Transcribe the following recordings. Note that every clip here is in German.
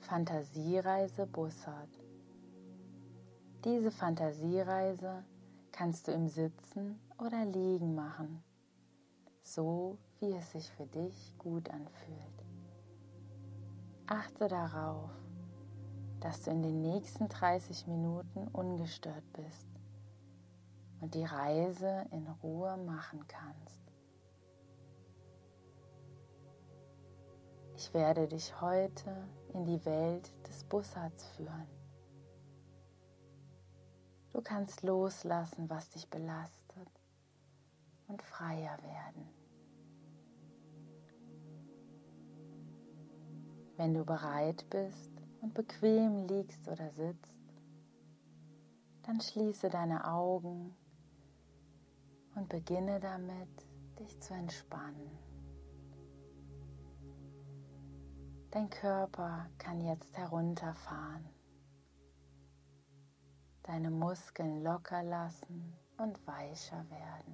Fantasiereise Bussard. Diese Fantasiereise kannst du im Sitzen oder Liegen machen, so wie es sich für dich gut anfühlt. Achte darauf, dass du in den nächsten 30 Minuten ungestört bist und die Reise in Ruhe machen kannst. Ich werde dich heute in die Welt des Bussards führen. Du kannst loslassen, was dich belastet, und freier werden. Wenn du bereit bist und bequem liegst oder sitzt, dann schließe deine Augen und beginne damit, dich zu entspannen. Dein Körper kann jetzt herunterfahren, deine Muskeln locker lassen und weicher werden.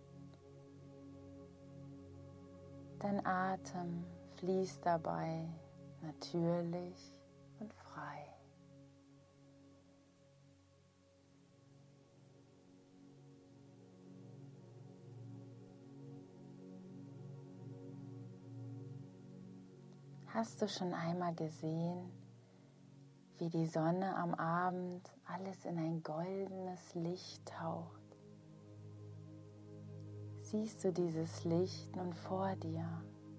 Dein Atem fließt dabei natürlich und frei. Hast du schon einmal gesehen, wie die Sonne am Abend alles in ein goldenes Licht taucht? Siehst du dieses Licht nun vor dir,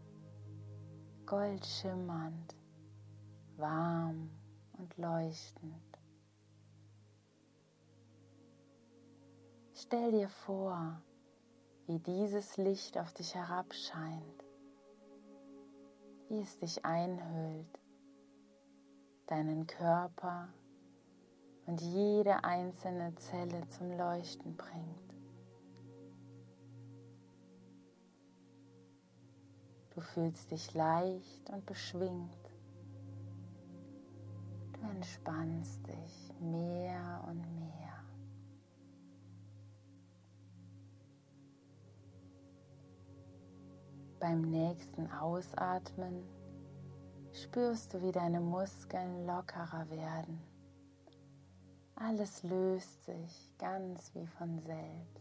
goldschimmernd, warm und leuchtend? Stell dir vor, wie dieses Licht auf dich herabscheint, wie es dich einhüllt, deinen Körper und jede einzelne Zelle zum Leuchten bringt. Du fühlst dich leicht und beschwingt. Du entspannst dich mehr und mehr. Beim nächsten Ausatmen spürst du, wie deine Muskeln lockerer werden. Alles löst sich ganz wie von selbst.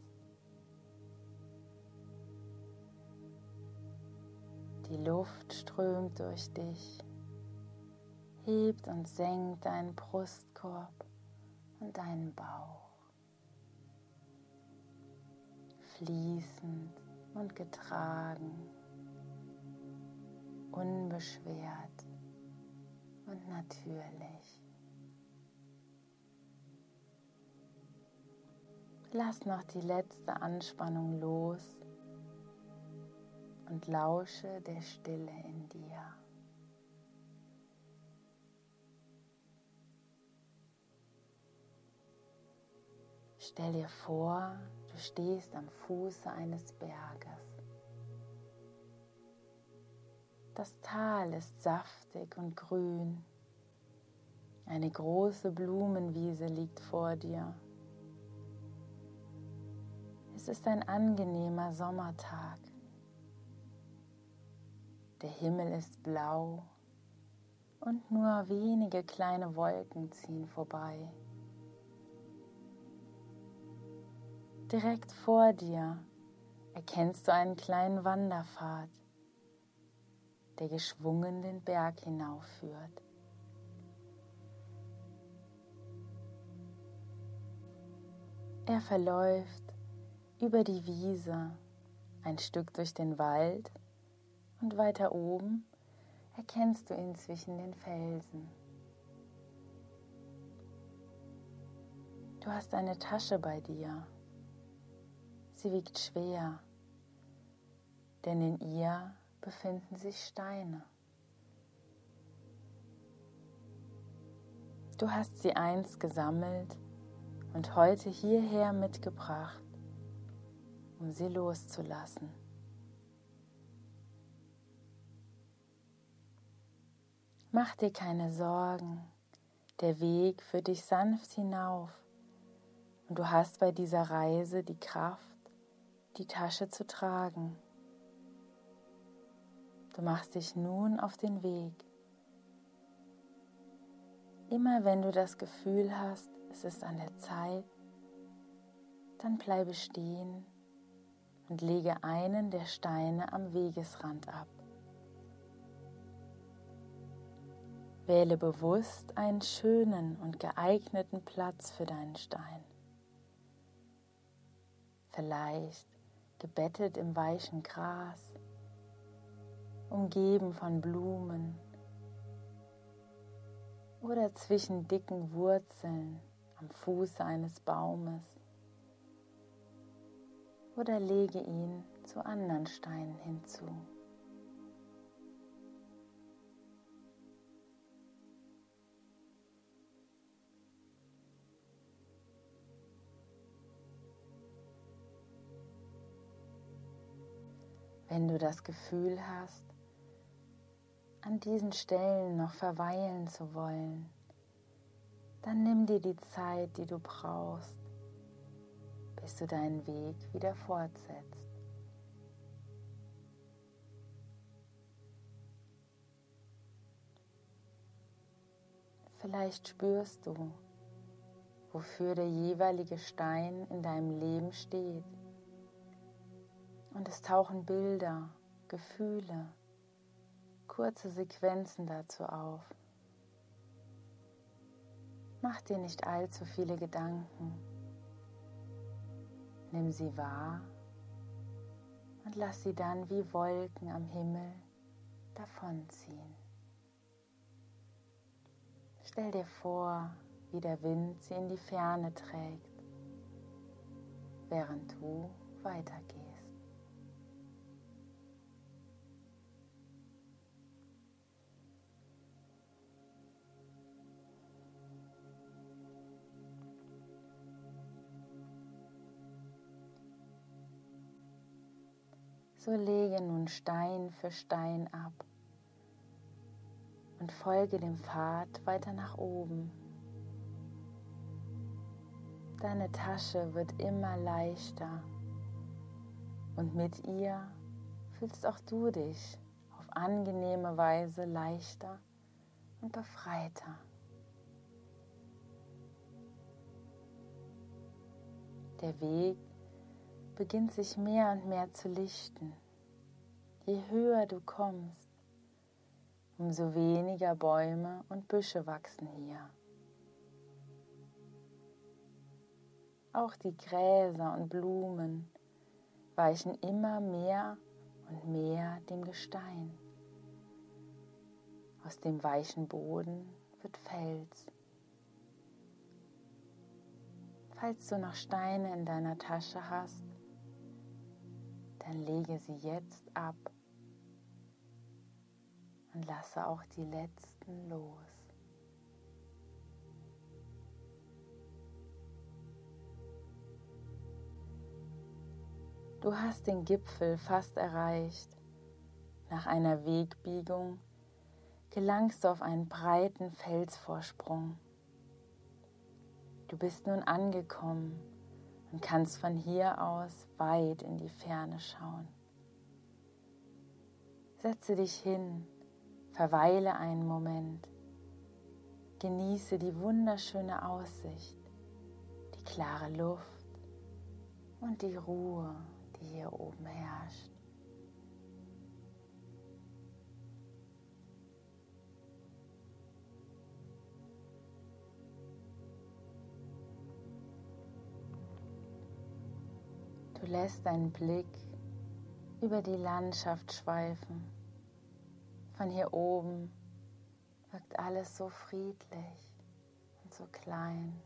Die Luft strömt durch dich, hebt und senkt deinen Brustkorb und deinen Bauch. Fließend und getragen, unbeschwert und natürlich. Lass noch die letzte Anspannung los und lausche der Stille in dir. Stell dir vor, du stehst am Fuße eines Berges. Das Tal ist saftig und grün. Eine große Blumenwiese liegt vor dir. Es ist ein angenehmer Sommertag. Der Himmel ist blau und nur wenige kleine Wolken ziehen vorbei. Direkt vor dir erkennst du einen kleinen Wanderpfad, der geschwungen den Berg hinaufführt. Er verläuft über die Wiese, ein Stück durch den Wald und weiter oben erkennst du ihn zwischen den Felsen. Du hast eine Tasche bei dir. Sie wiegt schwer, denn in ihr befinden sich Steine. Du hast sie einst gesammelt und heute hierher mitgebracht, um sie loszulassen. Mach dir keine Sorgen, der Weg führt dich sanft hinauf und du hast bei dieser Reise die Kraft, die Tasche zu tragen. Du machst dich nun auf den Weg. Immer wenn du das Gefühl hast, es ist an der Zeit, dann bleibe stehen und lege einen der Steine am Wegesrand ab. Wähle bewusst einen schönen und geeigneten Platz für deinen Stein. Vielleicht gebettet im weichen Gras, umgeben von Blumen oder zwischen dicken Wurzeln am Fuße eines Baumes, oder lege ihn zu anderen Steinen hinzu. Wenn du das Gefühl hast, an diesen Stellen noch verweilen zu wollen, dann nimm dir die Zeit, die du brauchst, bis du deinen Weg wieder fortsetzt. Vielleicht spürst du, wofür der jeweilige Stein in deinem Leben steht. Und es tauchen Bilder, Gefühle, kurze Sequenzen dazu auf. Mach dir nicht allzu viele Gedanken. Nimm sie wahr und lass sie dann wie Wolken am Himmel davonziehen. Stell dir vor, wie der Wind sie in die Ferne trägt, während du weitergehst. So lege nun Stein für Stein ab und folge dem Pfad weiter nach oben. Deine Tasche wird immer leichter und mit ihr fühlst auch du dich auf angenehme Weise leichter und befreiter. Der Weg beginnt sich mehr und mehr zu lichten. Je höher du kommst, umso weniger Bäume und Büsche wachsen hier. Auch die Gräser und Blumen weichen immer mehr und mehr dem Gestein. Aus dem weichen Boden wird Fels. Falls du noch Steine in deiner Tasche hast, dann lege sie jetzt ab und lasse auch die letzten los. Du hast den Gipfel fast erreicht. Nach einer Wegbiegung gelangst du auf einen breiten Felsvorsprung. Du bist nun angekommen und kannst von hier aus weit in die Ferne schauen. Setze dich hin, verweile einen Moment, genieße die wunderschöne Aussicht, die klare Luft und die Ruhe, die hier oben herrscht. Du lässt deinen Blick über die Landschaft schweifen. Von hier oben wirkt alles so friedlich und so klein.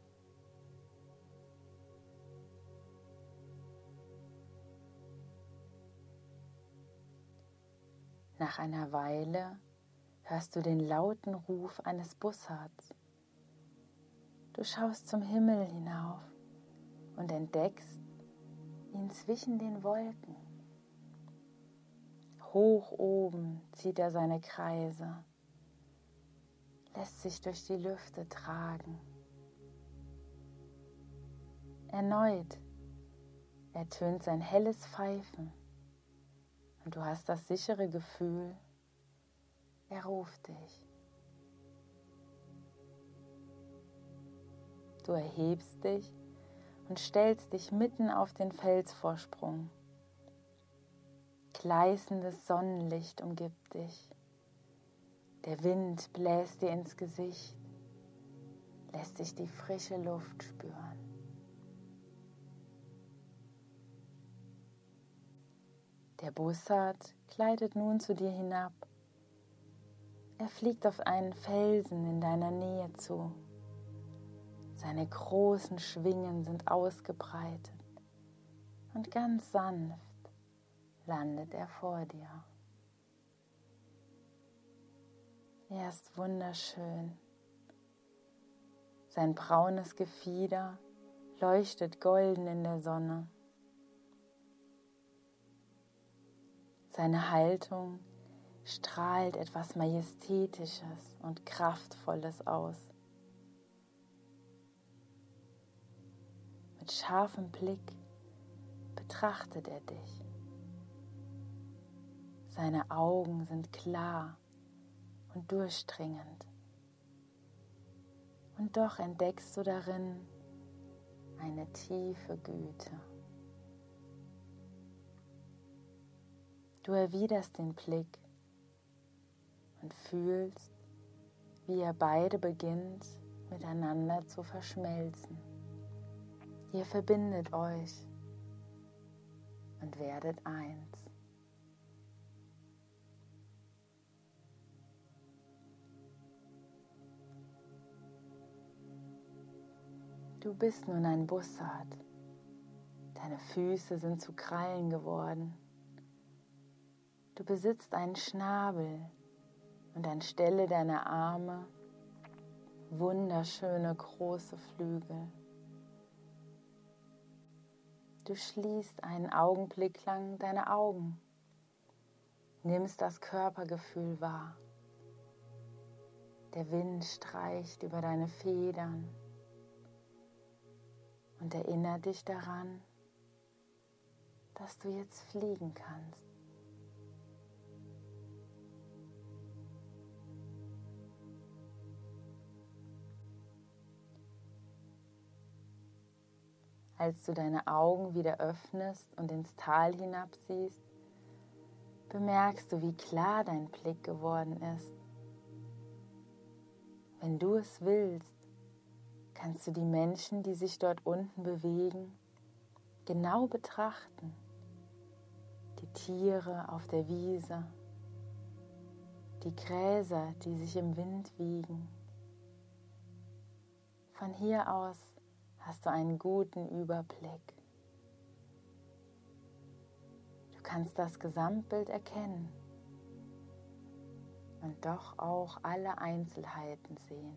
Nach einer Weile hörst du den lauten Ruf eines Bussards. Du schaust zum Himmel hinauf und entdeckst ihn zwischen den Wolken. Hoch oben zieht er seine Kreise, lässt sich durch die Lüfte tragen. Erneut ertönt sein helles Pfeifen und du hast das sichere Gefühl, er ruft dich. Du erhebst dich und stellst dich mitten auf den Felsvorsprung. Gleißendes Sonnenlicht umgibt dich. Der Wind bläst dir ins Gesicht, lässt dich die frische Luft spüren. Der Bussard gleitet nun zu dir hinab. Er fliegt auf einen Felsen in deiner Nähe zu. Seine großen Schwingen sind ausgebreitet und ganz sanft landet er vor dir. Er ist wunderschön. Sein braunes Gefieder leuchtet golden in der Sonne. Seine Haltung strahlt etwas Majestätisches und Kraftvolles aus. Mit scharfem Blick betrachtet er dich. Seine Augen sind klar und durchdringend. Und doch entdeckst du darin eine tiefe Güte. Du erwiderst den Blick und fühlst, wie ihr beide beginnt, miteinander zu verschmelzen. Ihr verbindet euch und werdet eins. Du bist nun ein Bussard. Deine Füße sind zu Krallen geworden. Du besitzt einen Schnabel und anstelle deiner Arme wunderschöne große Flügel. Du schließt einen Augenblick lang deine Augen, nimmst das Körpergefühl wahr. Der Wind streicht über deine Federn und erinnert dich daran, dass du jetzt fliegen kannst. Als du deine Augen wieder öffnest und ins Tal hinabsiehst, bemerkst du, wie klar dein Blick geworden ist. Wenn du es willst, kannst du die Menschen, die sich dort unten bewegen, genau betrachten. Die Tiere auf der Wiese, die Gräser, die sich im Wind wiegen. Von hier aus hast du einen guten Überblick. Du kannst das Gesamtbild erkennen und doch auch alle Einzelheiten sehen.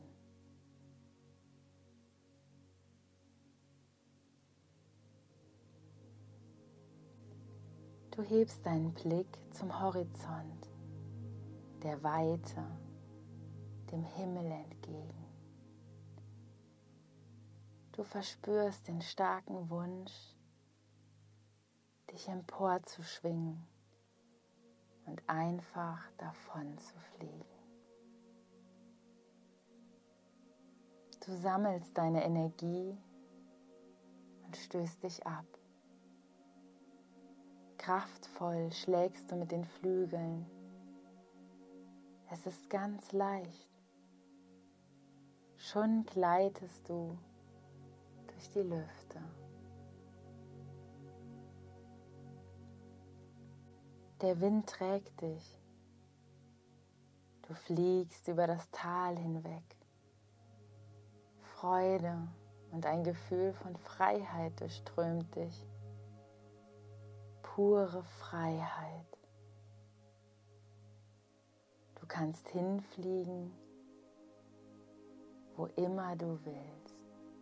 Du hebst deinen Blick zum Horizont, der Weite, dem Himmel entgegen. Du verspürst den starken Wunsch, dich emporzuschwingen und einfach davon zu fliegen. Du sammelst deine Energie und stößt dich ab. Kraftvoll schlägst du mit den Flügeln. Es ist ganz leicht. Schon gleitest du durch die Lüfte. Der Wind trägt dich. Du fliegst über das Tal hinweg. Freude und ein Gefühl von Freiheit durchströmt dich. Pure Freiheit. Du kannst hinfliegen, wo immer du willst.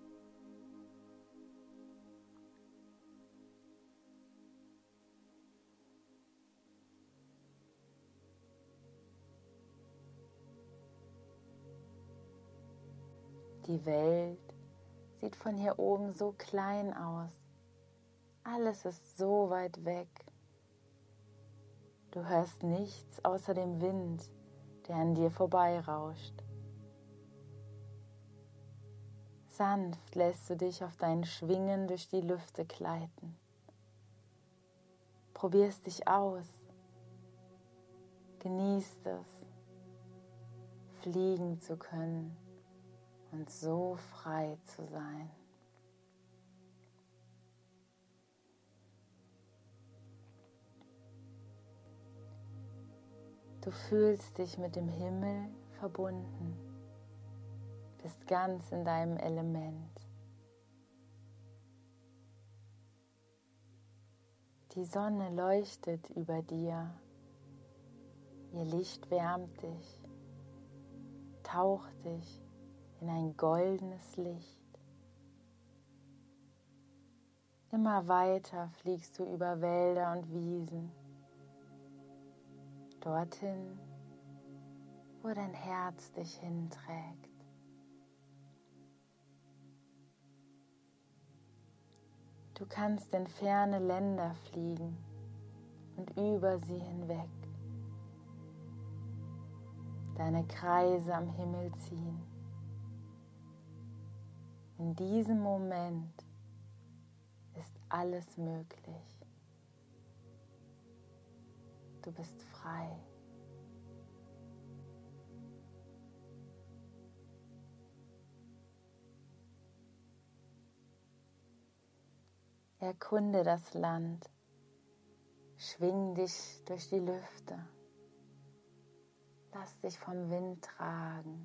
Die Welt sieht von hier oben so klein aus. Alles ist so weit weg. Du hörst nichts außer dem Wind, der an dir vorbeirauscht. Sanft lässt du dich auf deinen Schwingen durch die Lüfte gleiten. Probierst dich aus. Genießt es, fliegen zu können und so frei zu sein. Du fühlst dich mit dem Himmel verbunden, bist ganz in deinem Element. Die Sonne leuchtet über dir, ihr Licht wärmt dich, taucht dich in ein goldenes Licht. Immer weiter fliegst du über Wälder und Wiesen, dorthin, wo dein Herz dich hinträgt. Du kannst in ferne Länder fliegen und über sie hinweg deine Kreise am Himmel ziehen. In diesem Moment ist alles möglich. Du bist frei. Erkunde das Land, schwing dich durch die Lüfte, lass dich vom Wind tragen.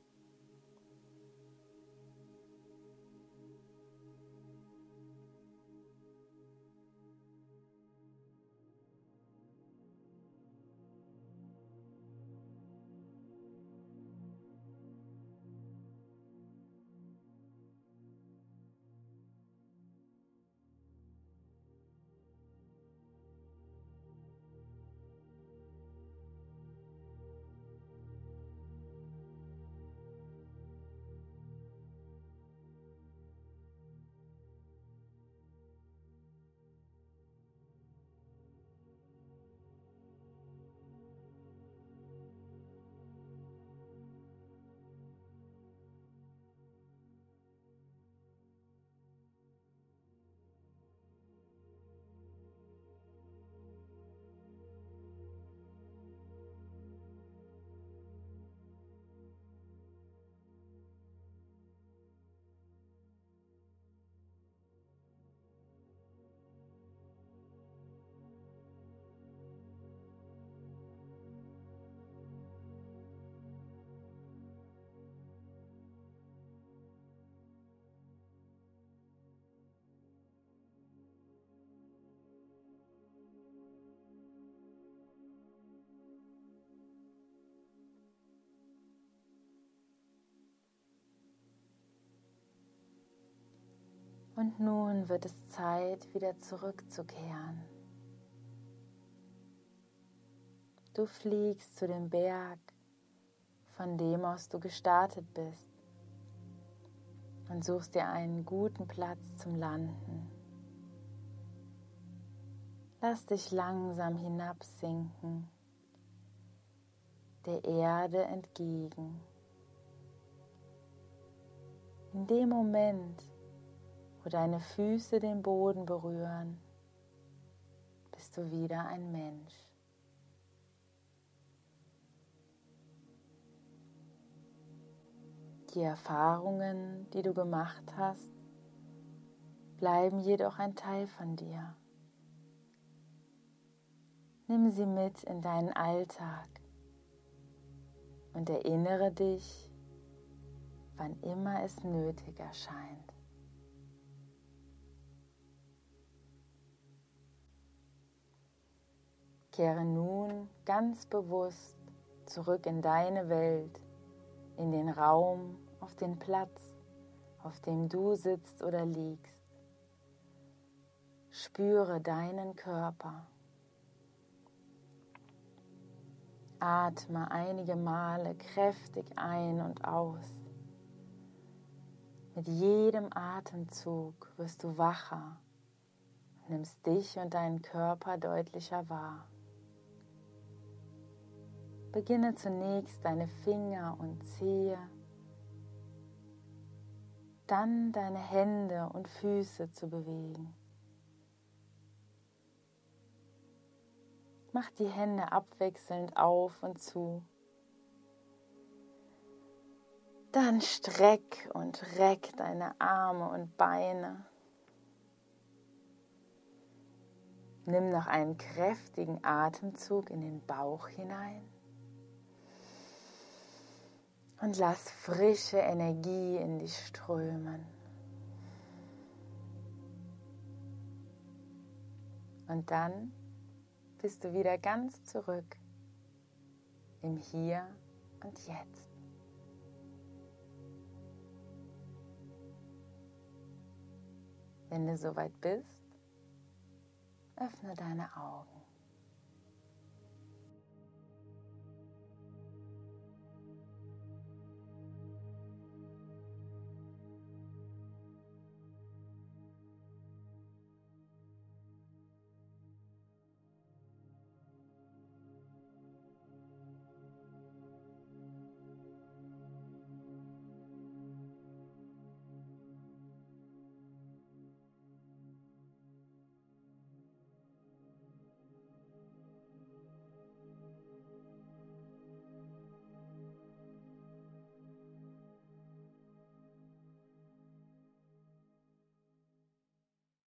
Und nun wird es Zeit, wieder zurückzukehren. Du fliegst zu dem Berg, von dem aus du gestartet bist, und suchst dir einen guten Platz zum Landen. Lass dich langsam hinabsinken, der Erde entgegen. In dem Moment, wo deine Füße den Boden berühren, bist du wieder ein Mensch. Die Erfahrungen, die du gemacht hast, bleiben jedoch ein Teil von dir. Nimm sie mit in deinen Alltag und erinnere dich, wann immer es nötig erscheint. Kehre nun ganz bewusst zurück in deine Welt, in den Raum, auf den Platz, auf dem du sitzt oder liegst. Spüre deinen Körper. Atme einige Male kräftig ein und aus. Mit jedem Atemzug wirst du wacher und nimmst dich und deinen Körper deutlicher wahr. Beginne zunächst deine Finger und Zehe dann deine Hände und Füße zu bewegen. Mach die Hände abwechselnd auf und zu. Dann streck und reck deine Arme und Beine. Nimm noch einen kräftigen Atemzug in den Bauch hinein. Und lass frische Energie in dich strömen. Und dann bist du wieder ganz zurück im Hier und Jetzt. Wenn du soweit bist, öffne deine Augen.